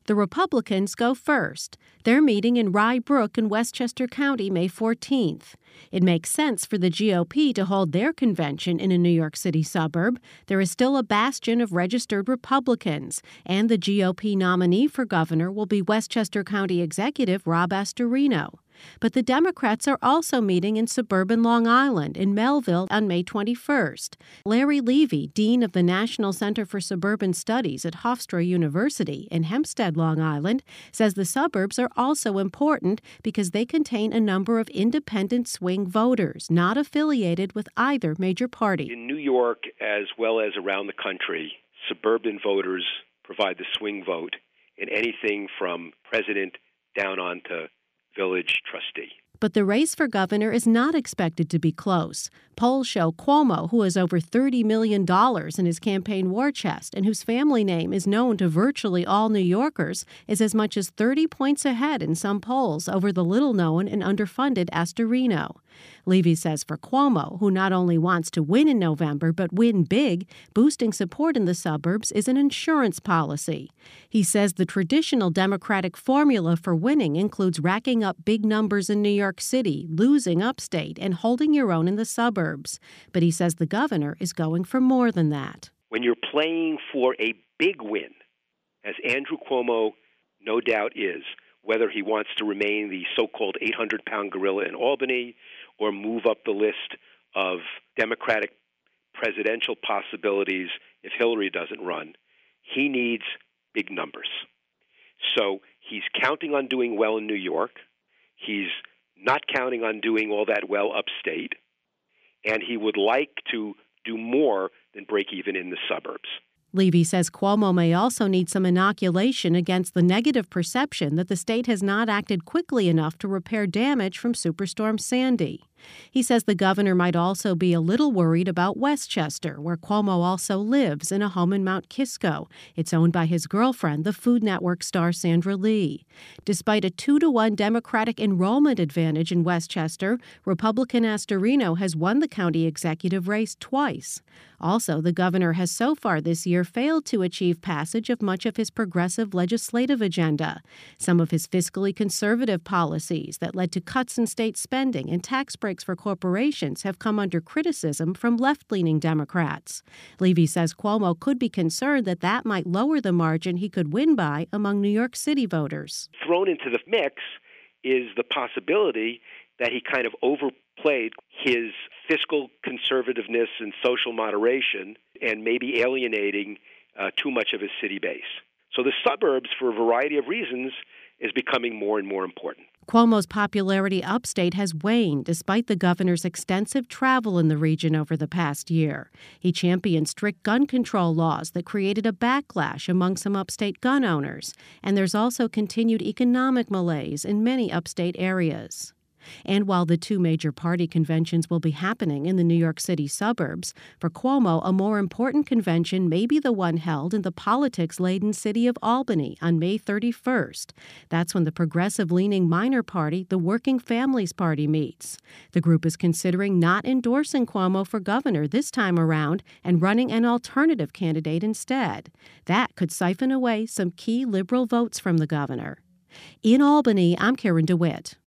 The Republicans go first. They're meeting in Rye Brook in Westchester County May 14th. It makes sense for the GOP to hold their convention in a New York City suburb. There is still a bastion of registered Republicans, and the GOP nominee for governor will be Westchester County Executive Rob Astorino. But the Democrats are also meeting in suburban Long Island in Melville on May 21st. Larry Levy, dean of the National Center for Suburban Studies at Hofstra University in Hempstead, Long Island, says the suburbs are also important because they contain a number of independent swing voters not affiliated with either major party. In New York, as well as around the country, suburban voters provide the swing vote in anything from president down on to village trustee. But the race for governor is not expected to be close. Polls show Cuomo, who has over $30 million in his campaign war chest and whose family name is known to virtually all New Yorkers, is as much as 30 points ahead in some polls over the little-known and underfunded Astorino. Levy says for Cuomo, who not only wants to win in November but win big, boosting support in the suburbs is an insurance policy. He says the traditional Democratic formula for winning includes racking up big numbers in New York City, losing upstate, and holding your own in the suburbs. But he says the governor is going for more than that. When you're playing for a big win, as Andrew Cuomo no doubt is, whether he wants to remain the so-called 800-pound gorilla in Albany or move up the list of Democratic presidential possibilities if Hillary doesn't run, he needs big numbers. So he's counting on doing well in New York. He's not counting on doing all that well upstate. And he would like to do more than break even in the suburbs. Levy says Cuomo may also need some inoculation against the negative perception that the state has not acted quickly enough to repair damage from Superstorm Sandy. He says the governor might also be a little worried about Westchester, where Cuomo also lives in a home in Mount Kisco. It's owned by his girlfriend, the Food Network star Sandra Lee. Despite a 2-to-1 Democratic enrollment advantage in Westchester, Republican Astorino has won the county executive race twice. Also, the governor has so far this year failed to achieve passage of much of his progressive legislative agenda. Some of his fiscally conservative policies that led to cuts in state spending and tax breaks for corporations have come under criticism from left-leaning Democrats. Levy says Cuomo could be concerned that that might lower the margin he could win by among New York City voters. Thrown into the mix is the possibility that he kind of overplayed his fiscal conservativeness and social moderation and maybe alienating too much of his city base. So the suburbs, for a variety of reasons, is becoming more and more important. Cuomo's popularity upstate has waned despite the governor's extensive travel in the region over the past year. He championed strict gun control laws that created a backlash among some upstate gun owners, and there's also continued economic malaise in many upstate areas. And while the two major party conventions will be happening in the New York City suburbs, for Cuomo, a more important convention may be the one held in the politics-laden city of Albany on May 31st. That's when the progressive-leaning minor party, the Working Families Party, meets. The group is considering not endorsing Cuomo for governor this time around and running an alternative candidate instead. That could siphon away some key liberal votes from the governor. In Albany, I'm Karen DeWitt.